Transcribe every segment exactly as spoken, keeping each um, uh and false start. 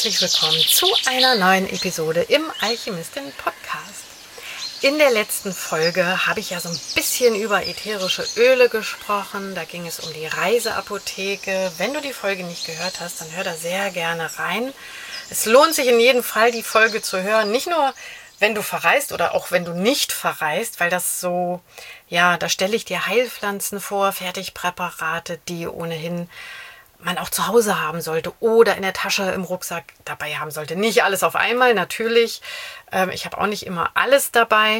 herzlich willkommen zu einer neuen Episode im Alchemistin-Podcast. In der letzten Folge habe ich ja so ein bisschen über ätherische Öle gesprochen. Da ging es um die Reiseapotheke. Wenn du die Folge nicht gehört hast, dann hör da sehr gerne rein. Es lohnt sich in jedem Fall, die Folge zu hören. Nicht nur, wenn du verreist oder auch wenn du nicht verreist, weil das so, ja, da stelle ich dir Heilpflanzen vor, Fertigpräparate, die ohnehin man auch zu Hause haben sollte oder in der Tasche, im Rucksack dabei haben sollte. Nicht alles auf einmal, natürlich. Ähm, ich habe auch nicht immer alles dabei,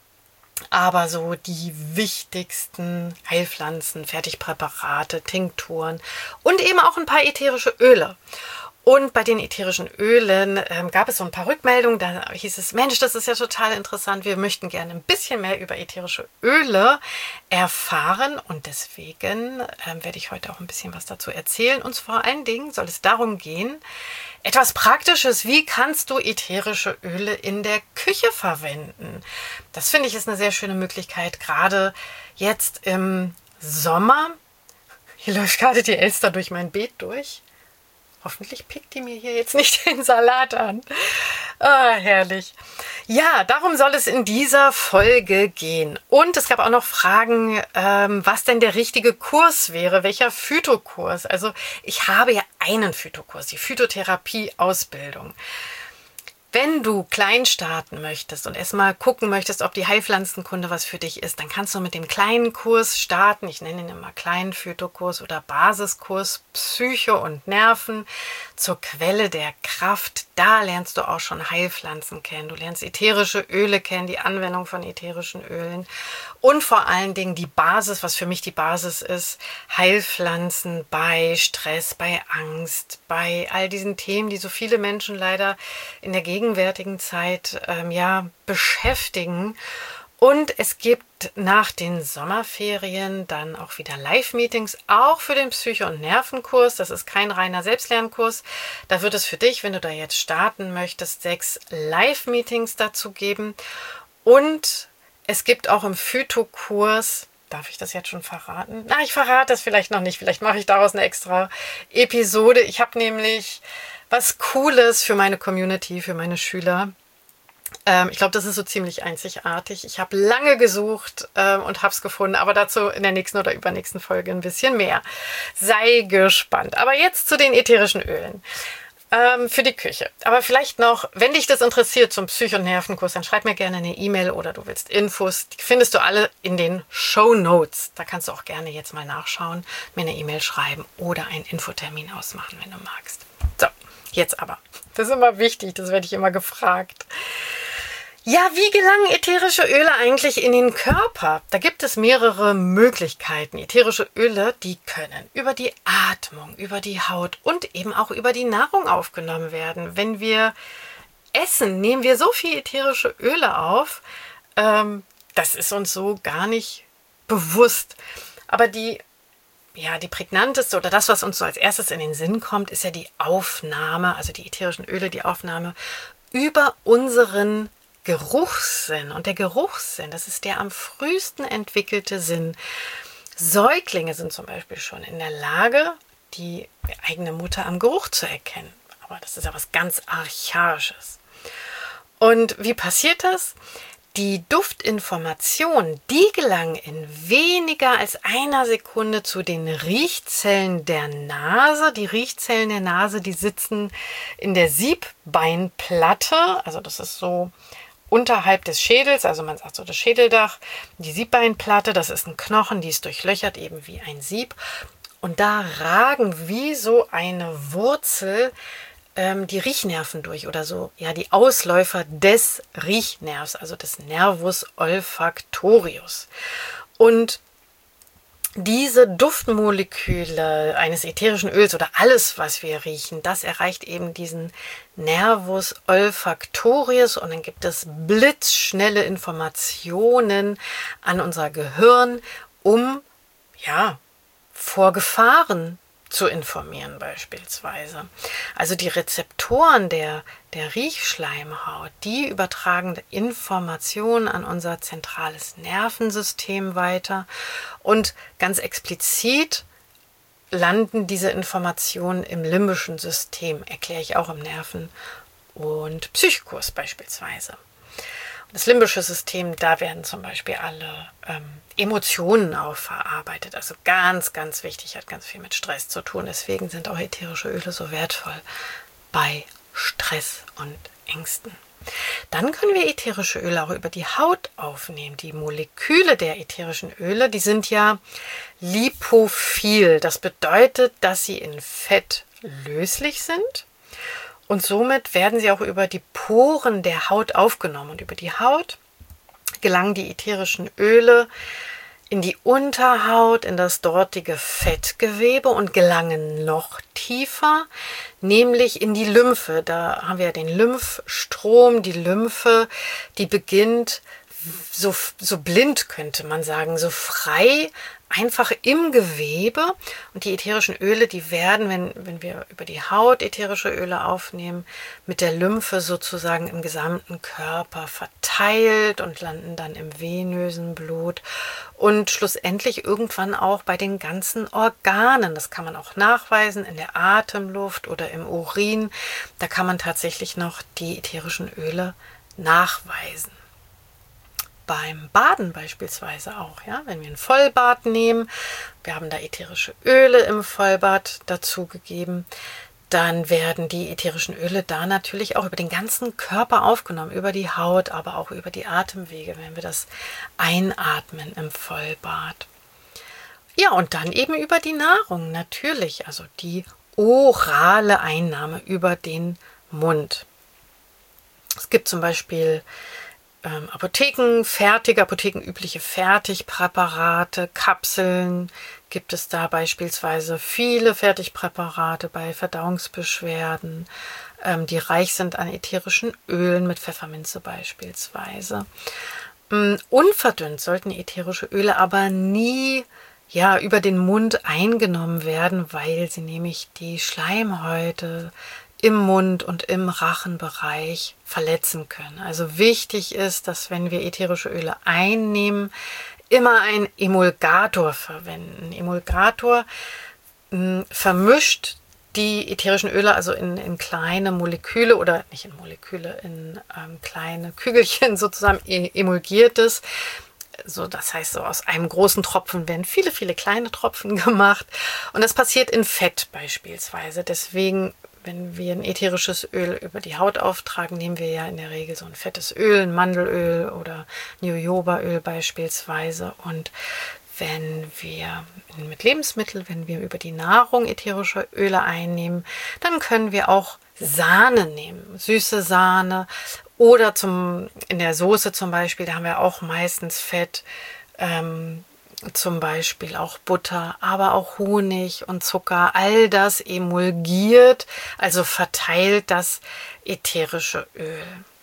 aber so die wichtigsten Heilpflanzen, Fertigpräparate, Tinkturen und eben auch ein paar ätherische Öle. Und bei den ätherischen Ölen ähm, gab es so ein paar Rückmeldungen. Da hieß es, Mensch, das ist ja total interessant. Wir möchten gerne ein bisschen mehr über ätherische Öle erfahren. Und deswegen ähm, werde ich heute auch ein bisschen was dazu erzählen. Und vor allen Dingen soll es darum gehen, etwas Praktisches. Wie kannst du ätherische Öle in der Küche verwenden? Das finde ich ist eine sehr schöne Möglichkeit, gerade jetzt im Sommer. Hier läuft gerade die Elster durch mein Beet durch. Hoffentlich pickt die mir hier jetzt nicht den Salat an. Ah, herrlich. Ja, darum soll es in dieser Folge gehen. Und es gab auch noch Fragen, ähm, was denn der richtige Kurs wäre, welcher Phytokurs. Also ich habe ja einen Phytokurs, die Phytotherapie-Ausbildung. Wenn du klein starten möchtest und erstmal gucken möchtest, ob die Heilpflanzenkunde was für dich ist, dann kannst du mit dem kleinen Kurs starten. Ich nenne ihn immer kleinen Phytokurs oder Basiskurs Psyche und Nerven zur Quelle der Kraft. Da lernst du auch schon Heilpflanzen kennen. Du lernst ätherische Öle kennen, die Anwendung von ätherischen Ölen und vor allen Dingen die Basis, was für mich die Basis ist, Heilpflanzen bei Stress, bei Angst, bei all diesen Themen, die so viele Menschen leider in der gegenwärtigen Zeit ähm, ja, beschäftigen. Und es gibt nach den Sommerferien dann auch wieder Live-Meetings, auch für den Psycho- und Nervenkurs. Das ist kein reiner Selbstlernkurs. Da wird es für dich, wenn du da jetzt starten möchtest, sechs Live-Meetings dazu geben. Und es gibt auch im Phytokurs, darf ich das jetzt schon verraten? Na, ich verrate das vielleicht noch nicht. Vielleicht mache ich daraus eine extra Episode. Ich habe nämlich was Cooles für meine Community, für meine Schüler. Ähm, ich glaube, das ist so ziemlich einzigartig. Ich habe lange gesucht ähm, und habe es gefunden, aber dazu in der nächsten oder übernächsten Folge ein bisschen mehr. Sei gespannt. Aber jetzt zu den ätherischen Ölen ähm, für die Küche. Aber vielleicht noch, wenn dich das interessiert zum Psycho- und Nervenkurs, dann schreib mir gerne eine E-Mail oder du willst Infos. Die findest du alle in den Shownotes. Da kannst du auch gerne jetzt mal nachschauen, mir eine E-Mail schreiben oder einen Infotermin ausmachen, wenn du magst. So. Jetzt aber. Das ist immer wichtig, das werde ich immer gefragt. Ja, wie gelangen ätherische Öle eigentlich in den Körper? Da gibt es mehrere Möglichkeiten. Ätherische Öle, die können über die Atmung, über die Haut und eben auch über die Nahrung aufgenommen werden. Wenn wir essen, nehmen wir so viel ätherische Öle auf, ähm, das ist uns so gar nicht bewusst. Aber die Ja, die prägnanteste oder das, was uns so als erstes in den Sinn kommt, ist ja die Aufnahme, also die ätherischen Öle, die Aufnahme über unseren Geruchssinn. Und der Geruchssinn, das ist der am frühesten entwickelte Sinn. Säuglinge sind zum Beispiel schon in der Lage, die eigene Mutter am Geruch zu erkennen. Aber das ist ja was ganz Archaisches. Und wie passiert das? Die Duftinformationen, die gelangen in weniger als einer Sekunde zu den Riechzellen der Nase. Die Riechzellen der Nase, die sitzen in der Siebbeinplatte, also das ist so unterhalb des Schädels, also man sagt so das Schädeldach. Die Siebbeinplatte, das ist ein Knochen, die ist durchlöchert, eben wie ein Sieb. Und da ragen wie so eine Wurzel die Riechnerven durch oder so, ja, die Ausläufer des Riechnervs, also des Nervus olfactorius. Und diese Duftmoleküle eines ätherischen Öls oder alles, was wir riechen, das erreicht eben diesen Nervus olfactorius und dann gibt es blitzschnelle Informationen an unser Gehirn, um, ja, vor Gefahren zu informieren beispielsweise. Also die Rezeptoren der, der Riechschleimhaut, die übertragen Informationen an unser zentrales Nervensystem weiter und ganz explizit landen diese Informationen im limbischen System, erkläre ich auch im Nerven- und Psychokurs beispielsweise. Das limbische System, da werden zum Beispiel alle ähm, Emotionen auch verarbeitet. Also ganz, ganz wichtig, hat ganz viel mit Stress zu tun. Deswegen sind auch ätherische Öle so wertvoll bei Stress und Ängsten. Dann können wir ätherische Öle auch über die Haut aufnehmen. Die Moleküle der ätherischen Öle, die sind ja lipophil. Das bedeutet, dass sie in Fett löslich sind. Und somit werden sie auch über die Poren der Haut aufgenommen. Und über die Haut gelangen die ätherischen Öle in die Unterhaut, in das dortige Fettgewebe und gelangen noch tiefer, nämlich in die Lymphe. Da haben wir ja den Lymphstrom, die Lymphe, die beginnt so, so blind, könnte man sagen, so frei, einfach im Gewebe. Und die ätherischen Öle, die werden, wenn, wenn wir über die Haut ätherische Öle aufnehmen, mit der Lymphe sozusagen im gesamten Körper verteilt und landen dann im venösen Blut und schlussendlich irgendwann auch bei den ganzen Organen. Das kann man auch nachweisen in der Atemluft oder im Urin. Da kann man tatsächlich noch die ätherischen Öle nachweisen. Beim Baden beispielsweise auch, ja, wenn wir ein Vollbad nehmen, wir haben da ätherische Öle im Vollbad dazugegeben, dann werden die ätherischen Öle da natürlich auch über den ganzen Körper aufgenommen, über die Haut, aber auch über die Atemwege, wenn wir das einatmen im Vollbad. Ja, und dann eben über die Nahrung natürlich, also die orale Einnahme über den Mund. Es gibt zum Beispiel Ähm, Apotheken, fertige, apothekenübliche Fertigpräparate, Kapseln gibt es da beispielsweise viele Fertigpräparate bei Verdauungsbeschwerden, ähm, die reich sind an ätherischen Ölen mit Pfefferminze beispielsweise. Ähm, unverdünnt sollten ätherische Öle aber nie ja, über den Mund eingenommen werden, weil sie nämlich die Schleimhäute im Mund und im Rachenbereich verletzen können. Also wichtig ist, dass wenn wir ätherische Öle einnehmen, immer ein Emulgator verwenden. Ein Emulgator mh, vermischt die ätherischen Öle also in, in kleine Moleküle oder nicht in Moleküle, in ähm, kleine Kügelchen sozusagen emulgiert es. So, das heißt, so aus einem großen Tropfen werden viele, viele kleine Tropfen gemacht. Und das passiert in Fett beispielsweise. Deswegen, wenn wir ein ätherisches Öl über die Haut auftragen, nehmen wir ja in der Regel so ein fettes Öl, ein Mandelöl oder Jojobaöl beispielsweise. Und wenn wir mit Lebensmitteln, wenn wir über die Nahrung ätherische Öle einnehmen, dann können wir auch Sahne nehmen, süße Sahne oder zum, in der Soße zum Beispiel, da haben wir auch meistens Fett, ähm, zum Beispiel auch Butter, aber auch Honig und Zucker, all das emulgiert, also verteilt das ätherische Öl.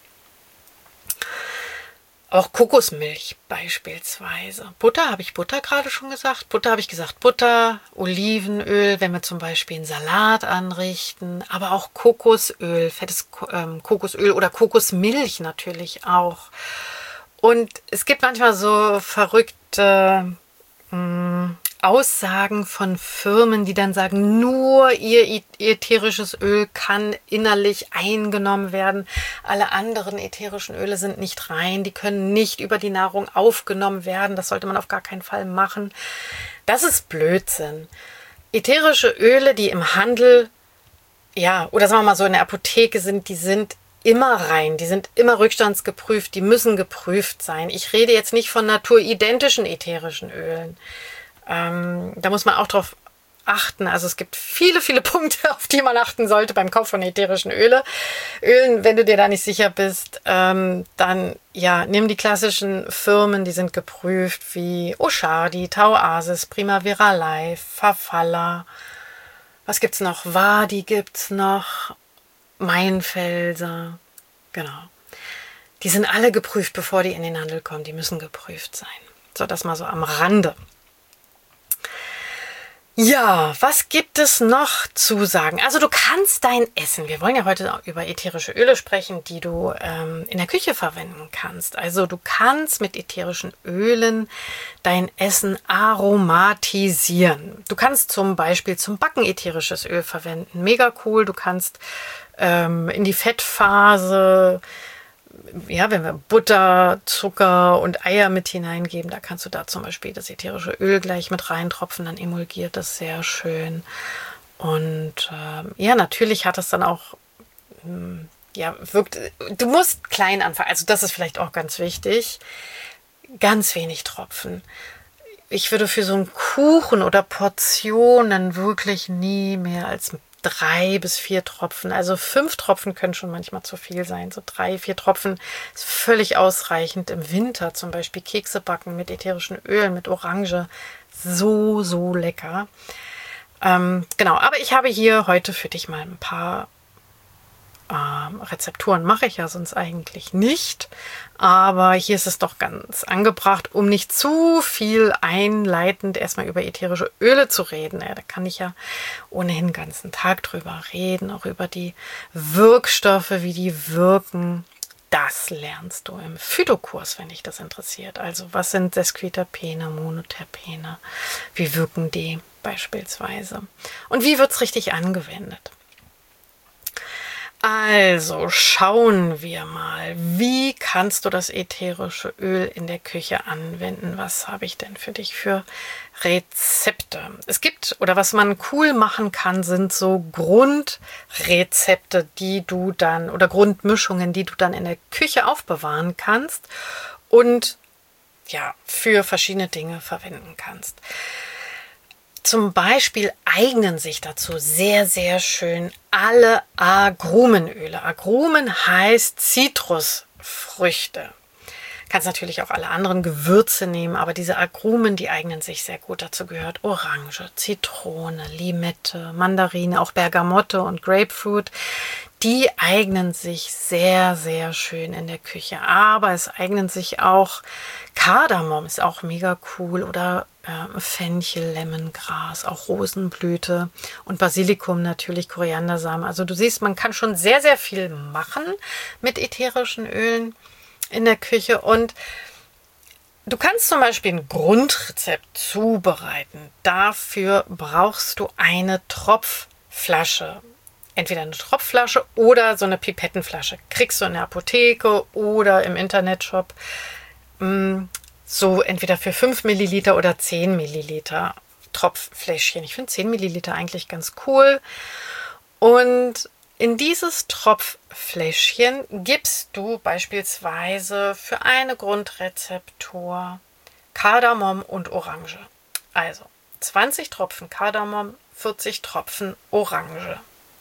Auch Kokosmilch beispielsweise. Butter, habe ich Butter gerade schon gesagt? Butter habe ich gesagt, Butter, Olivenöl, wenn wir zum Beispiel einen Salat anrichten, aber auch Kokosöl, fettes ähm, Kokosöl oder Kokosmilch natürlich auch. Und es gibt manchmal so verrückte mh, Aussagen von Firmen, die dann sagen, nur ihr ätherisches Öl kann innerlich eingenommen werden. Alle anderen ätherischen Öle sind nicht rein, die können nicht über die Nahrung aufgenommen werden. Das sollte man auf gar keinen Fall machen. Das ist Blödsinn. Ätherische Öle, die im Handel, ja, oder sagen wir mal so in der Apotheke sind, die sind immer rein, die sind immer rückstandsgeprüft, die müssen geprüft sein. Ich rede jetzt nicht von naturidentischen ätherischen Ölen. Ähm, da muss man auch drauf achten. Also es gibt viele, viele Punkte, auf die man achten sollte beim Kauf von ätherischen Öle. Ölen, wenn du dir da nicht sicher bist, ähm, dann ja, nimm die klassischen Firmen, die sind geprüft, wie Oshardi, Tauasis, Primavera Life, Farfalla. Was gibt's noch? Wadi gibt's noch, Mainfelser. Genau. Die sind alle geprüft, bevor die in den Handel kommen. Die müssen geprüft sein. So, das mal so am Rande. Ja, was gibt es noch zu sagen? Also du kannst dein Essen, wir wollen ja heute über ätherische Öle sprechen, die du ähm, in der Küche verwenden kannst. Also du kannst mit ätherischen Ölen dein Essen aromatisieren. Du kannst zum Beispiel zum Backen ätherisches Öl verwenden. Mega cool. Du kannst ähm, in die Fettphase, ja, wenn wir Butter, Zucker und Eier mit hineingeben, da kannst du da zum Beispiel das ätherische Öl gleich mit reintropfen, dann emulgiert das sehr schön. Und ähm, ja, natürlich hat es dann auch, ähm, ja, wirkt, du musst klein anfangen, also das ist vielleicht auch ganz wichtig, ganz wenig Tropfen. Ich würde für so einen Kuchen oder Portionen wirklich nie mehr als drei bis vier Tropfen. Also fünf Tropfen können schon manchmal zu viel sein. So drei, vier Tropfen ist völlig ausreichend. Im Winter zum Beispiel Kekse backen mit ätherischen Ölen, mit Orange. So, so lecker. Ähm, genau, aber ich habe hier heute für dich mal ein paar ähm, Rezepturen. Mache ich ja sonst eigentlich nicht. Aber hier ist es doch ganz angebracht, um nicht zu viel einleitend erstmal über ätherische Öle zu reden. Ja, da kann ich ja ohnehin den ganzen Tag drüber reden, auch über die Wirkstoffe, wie die wirken. Das lernst du im Phytokurs, wenn dich das interessiert. Also was sind Sesquiterpene, Monoterpene? Wie wirken die beispielsweise? Und wie wird es richtig angewendet? Also schauen wir mal, wie kannst du das ätherische Öl in der Küche anwenden? Was habe ich denn für dich für Rezepte? Es gibt, oder was man cool machen kann, sind so Grundrezepte, die du dann, oder Grundmischungen, die du dann in der Küche aufbewahren kannst und ja, für verschiedene Dinge verwenden kannst. Zum Beispiel eignen sich dazu sehr, sehr schön alle Agrumenöle. Agrumen heißt Zitrusfrüchte. Kannst natürlich auch alle anderen Gewürze nehmen, aber diese Agrumen, die eignen sich sehr gut. Dazu gehört Orange, Zitrone, Limette, Mandarine, auch Bergamotte und Grapefruit. Die eignen sich sehr, sehr schön in der Küche. Aber es eignen sich auch Kardamom, ist auch mega cool, oder äh, Fenchel, Lemongras, auch Rosenblüte und Basilikum natürlich, Koriandersamen. Also du siehst, man kann schon sehr, sehr viel machen mit ätherischen Ölen in der Küche. Und du kannst zum Beispiel ein Grundrezept zubereiten. Dafür brauchst du eine Tropfflasche. Entweder eine Tropfflasche oder so eine Pipettenflasche. Kriegst du in der Apotheke oder im Internetshop. So entweder für fünf Milliliter oder zehn Milliliter Tropffläschchen. Ich finde zehn Milliliter eigentlich ganz cool. Und in dieses Tropffläschchen gibst du beispielsweise für eine Grundrezeptur Kardamom und Orange. Also zwanzig Tropfen Kardamom, vierzig Tropfen Orange.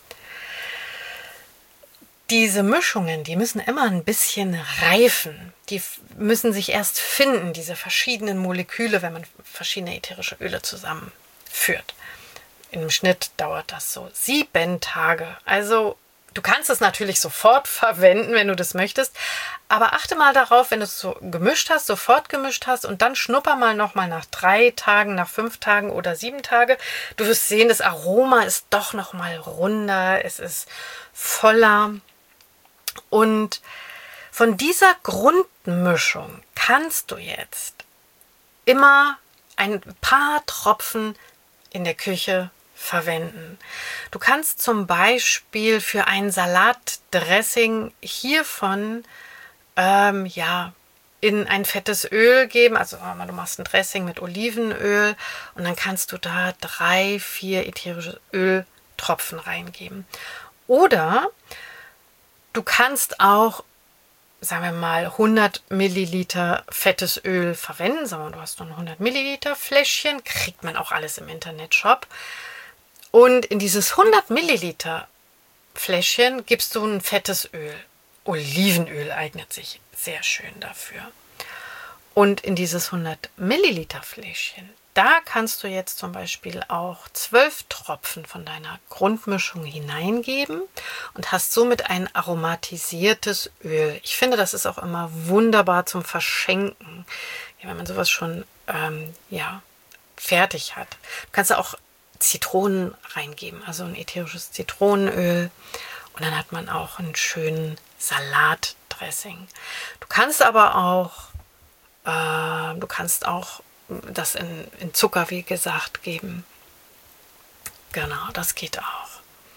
Diese Mischungen, die müssen immer ein bisschen reifen. Die müssen sich erst finden, diese verschiedenen Moleküle, wenn man verschiedene ätherische Öle zusammenführt. Im Schnitt dauert das so sieben Tage. Also du kannst es natürlich sofort verwenden, wenn du das möchtest. Aber achte mal darauf, wenn du es so gemischt hast, sofort gemischt hast und dann schnupper mal nochmal nach drei Tagen, nach fünf Tagen oder sieben Tage. Du wirst sehen, das Aroma ist doch nochmal runder, es ist voller. Und von dieser Grundmischung kannst du jetzt immer ein paar Tropfen in der Küche verwenden. Du kannst zum Beispiel für ein Salatdressing hiervon ähm, ja, in ein fettes Öl geben. Also du machst ein Dressing mit Olivenöl und dann kannst du da drei, vier ätherische Öltropfen reingeben. Oder du kannst auch, sagen wir mal, hundert Milliliter fettes Öl verwenden. Sagen wir mal, du hast nur ein hundert Milliliter Fläschchen, kriegt man auch alles im Internetshop. Und in dieses hundert Milliliter Fläschchen gibst du ein fettes Öl. Olivenöl eignet sich sehr schön dafür. Und in dieses hundert Milliliter Fläschchen, da kannst du jetzt zum Beispiel auch zwölf Tropfen von deiner Grundmischung hineingeben und hast somit ein aromatisiertes Öl. Ich finde, das ist auch immer wunderbar zum Verschenken, ja, wenn man sowas schon ähm, ja, fertig hat. Du kannst auch Zitronen reingeben, also ein ätherisches Zitronenöl. Und dann hat man auch einen schönen Salatdressing. Du kannst aber auch, äh, du kannst auch das in, in Zucker, wie gesagt, geben. Genau, das geht auch.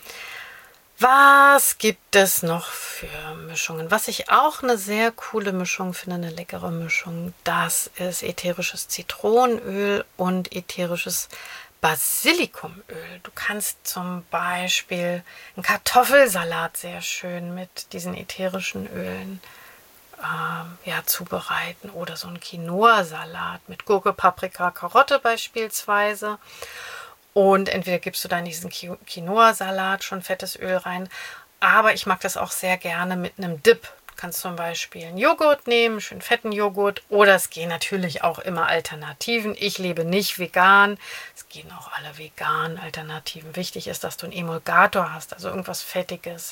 Was gibt es noch für Mischungen? Was ich auch eine sehr coole Mischung finde, eine leckere Mischung, das ist ätherisches Zitronenöl und ätherisches Basilikumöl. Du kannst zum Beispiel einen Kartoffelsalat sehr schön mit diesen ätherischen Ölen äh, ja, zubereiten oder so einen Quinoa-Salat mit Gurke, Paprika, Karotte beispielsweise. Und entweder gibst du dann diesen Quinoa-Salat schon fettes Öl rein, aber ich mag das auch sehr gerne mit einem Dip. Du kannst zum Beispiel einen Joghurt nehmen, schön fetten Joghurt, oder es gehen natürlich auch immer Alternativen. Ich lebe nicht vegan, es gehen auch alle veganen Alternativen. Wichtig ist, dass du einen Emulgator hast, also irgendwas Fettiges.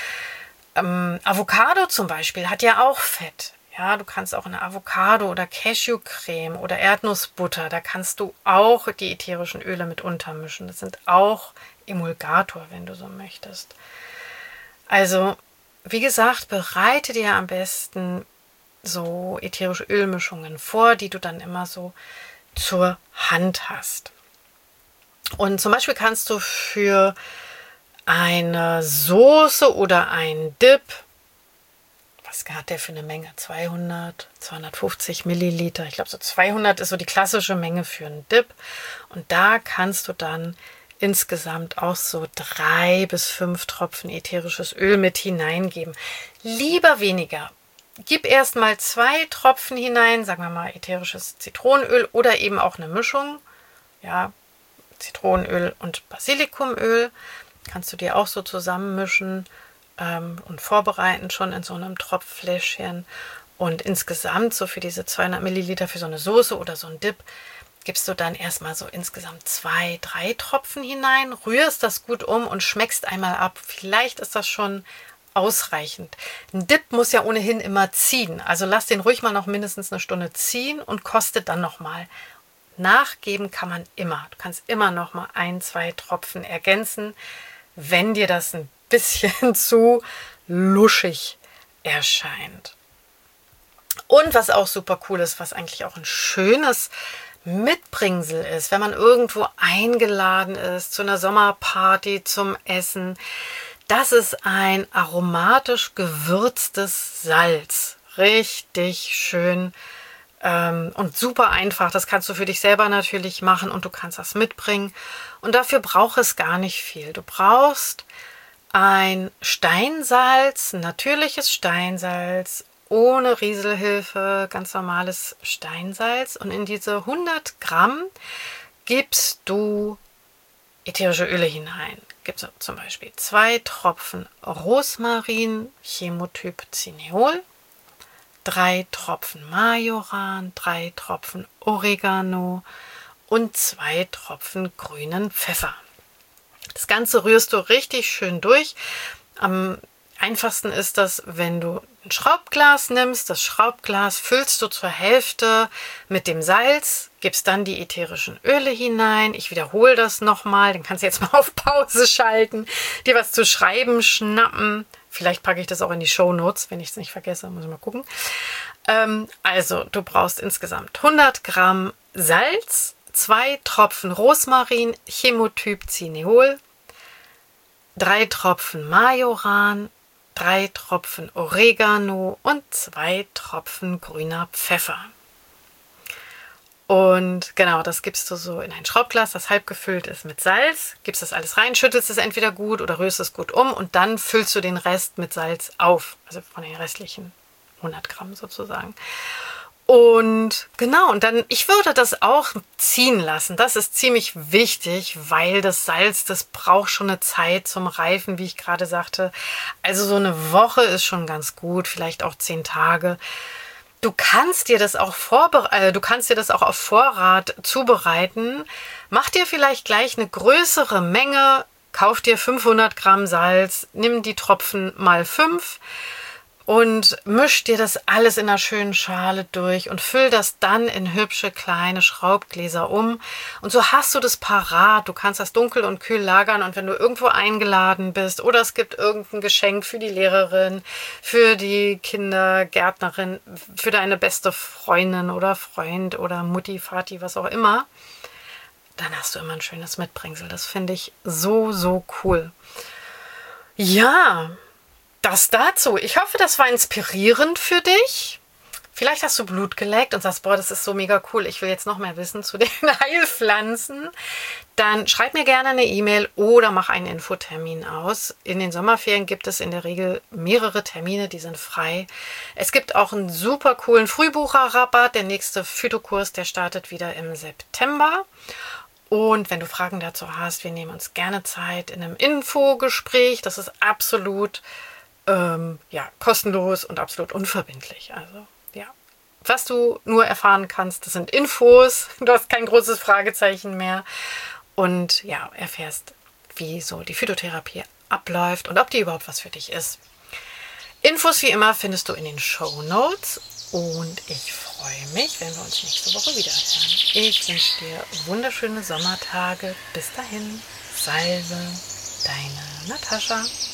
Ähm, Avocado zum Beispiel hat ja auch Fett. Ja, du kannst auch eine Avocado oder Cashewcreme oder Erdnussbutter, da kannst du auch die ätherischen Öle mit untermischen. Das sind auch Emulgator, wenn du so möchtest. Also, wie gesagt, bereite dir am besten so ätherische Ölmischungen vor, die du dann immer so zur Hand hast. Und zum Beispiel kannst du für eine Soße oder einen Dip, was hat der für eine Menge? zweihundert, zweihundertfünfzig Milliliter. Ich glaube, so zweihundert ist so die klassische Menge für einen Dip. Und da kannst du dann insgesamt auch so drei bis fünf Tropfen ätherisches Öl mit hineingeben. Lieber weniger. Gib erst mal zwei Tropfen hinein, sagen wir mal ätherisches Zitronenöl oder eben auch eine Mischung. Ja, Zitronenöl und Basilikumöl. Kannst du dir auch so zusammenmischen und vorbereiten schon in so einem Tropffläschchen. Und insgesamt so für diese zweihundert Milliliter für so eine Soße oder so ein Dip gibst du dann erstmal so insgesamt zwei, drei Tropfen hinein, rührst das gut um und schmeckst einmal ab. Vielleicht ist das schon ausreichend. Ein Dip muss ja ohnehin immer ziehen, also lass den ruhig mal noch mindestens eine Stunde ziehen und kostet dann nochmal. Nachgeben kann man immer. Du kannst immer noch mal ein, zwei Tropfen ergänzen, wenn dir das ein bisschen zu luschig erscheint. Und was auch super cool ist, was eigentlich auch ein schönes Mitbringsel ist, wenn man irgendwo eingeladen ist zu einer Sommerparty zum Essen, das ist ein aromatisch gewürztes Salz. Richtig schön ähm, und super einfach. Das kannst du für dich selber natürlich machen und du kannst das mitbringen. Und dafür braucht es gar nicht viel. Du brauchst ein Steinsalz, natürliches Steinsalz, ohne Rieselhilfe, ganz normales Steinsalz. Und in diese hundert Gramm gibst du ätherische Öle hinein. Gibst du zum Beispiel zwei Tropfen Rosmarin, Chemotyp Cineol, drei Tropfen Majoran, drei Tropfen Oregano und zwei Tropfen grünen Pfeffer. Das Ganze rührst du richtig schön durch. Am einfachsten ist das, wenn du ein Schraubglas nimmst. Das Schraubglas füllst du zur Hälfte mit dem Salz, gibst dann die ätherischen Öle hinein. Ich wiederhole das nochmal, dann kannst du jetzt mal auf Pause schalten, dir was zu schreiben, schnappen. Vielleicht packe ich das auch in die Shownotes, wenn ich es nicht vergesse, muss ich mal gucken. Ähm, also, du brauchst insgesamt hundert Gramm Salz, zwei Tropfen Rosmarin, Chemotyp Cineol, drei Tropfen Majoran, drei Tropfen Oregano und zwei Tropfen grüner Pfeffer. Und genau, das gibst du so in ein Schraubglas, das halb gefüllt ist mit Salz. Gibst das alles rein, schüttelst es entweder gut oder rührst es gut um und dann füllst du den Rest mit Salz auf. Also von den restlichen hundert Gramm sozusagen. Und genau, und dann, ich würde das auch ziehen lassen. Das ist ziemlich wichtig, weil das Salz, das braucht schon eine Zeit zum Reifen, wie ich gerade sagte. Also so eine Woche ist schon ganz gut, vielleicht auch zehn Tage. Du kannst dir das auch vorbere- äh, du kannst dir das auch auf Vorrat zubereiten. Mach dir vielleicht gleich eine größere Menge, kauf dir fünfhundert Gramm Salz, nimm die Tropfen mal fünf. und misch dir das alles in einer schönen Schale durch und füll das dann in hübsche kleine Schraubgläser um. Und so hast du das parat. Du kannst das dunkel und kühl lagern und wenn du irgendwo eingeladen bist oder es gibt irgendein Geschenk für die Lehrerin, für die Kindergärtnerin, für deine beste Freundin oder Freund oder Mutti, Vati, was auch immer, dann hast du immer ein schönes Mitbringsel. Das finde ich so, so cool. Ja, das dazu. Ich hoffe, das war inspirierend für dich. Vielleicht hast du Blut geleckt und sagst, boah, das ist so mega cool. Ich will jetzt noch mehr wissen zu den Heilpflanzen. Dann schreib mir gerne eine E-Mail oder mach einen Infotermin aus. In den Sommerferien gibt es in der Regel mehrere Termine, die sind frei. Es gibt auch einen super coolen Frühbucherrabatt. Der nächste Phytokurs, der startet wieder im September. Und wenn du Fragen dazu hast, wir nehmen uns gerne Zeit in einem Infogespräch. Das ist absolut ähm, ja, kostenlos und absolut unverbindlich. Also ja, was du nur erfahren kannst, das sind Infos. Du hast kein großes Fragezeichen mehr. Und ja, erfährst, wie so die Phytotherapie abläuft und ob die überhaupt was für dich ist. Infos wie immer findest du in den Shownotes. Und ich freue mich, wenn wir uns nächste Woche wieder hören. Ich wünsche dir wunderschöne Sommertage. Bis dahin, Salve, deine Natascha.